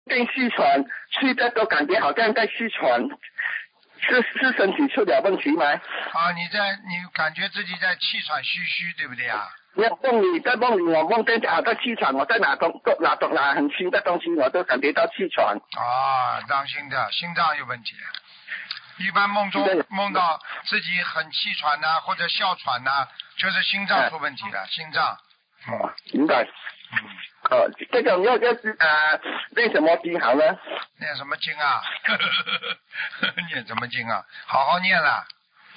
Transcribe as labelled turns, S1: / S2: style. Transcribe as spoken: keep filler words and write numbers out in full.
S1: 跟气喘，睡的都感觉好像在气喘，是是身体出了问题吗？
S2: 啊，你在你感觉自己在气喘吁吁，对不对啊？
S1: 没有梦里，在梦里我梦见好像气喘，我在拿东拿东拿很轻的东西，我都感觉到气喘。
S2: 啊，当心的，心脏有问题。一般梦中梦到自己很气喘呐、啊，或者哮喘呐、啊，就是心脏出问题了，心脏。
S1: 哦，明白。
S2: 嗯。
S1: 呃，这种要要是啊，念什么经好呢？
S2: 念什么经啊？念什么经啊？好好念了。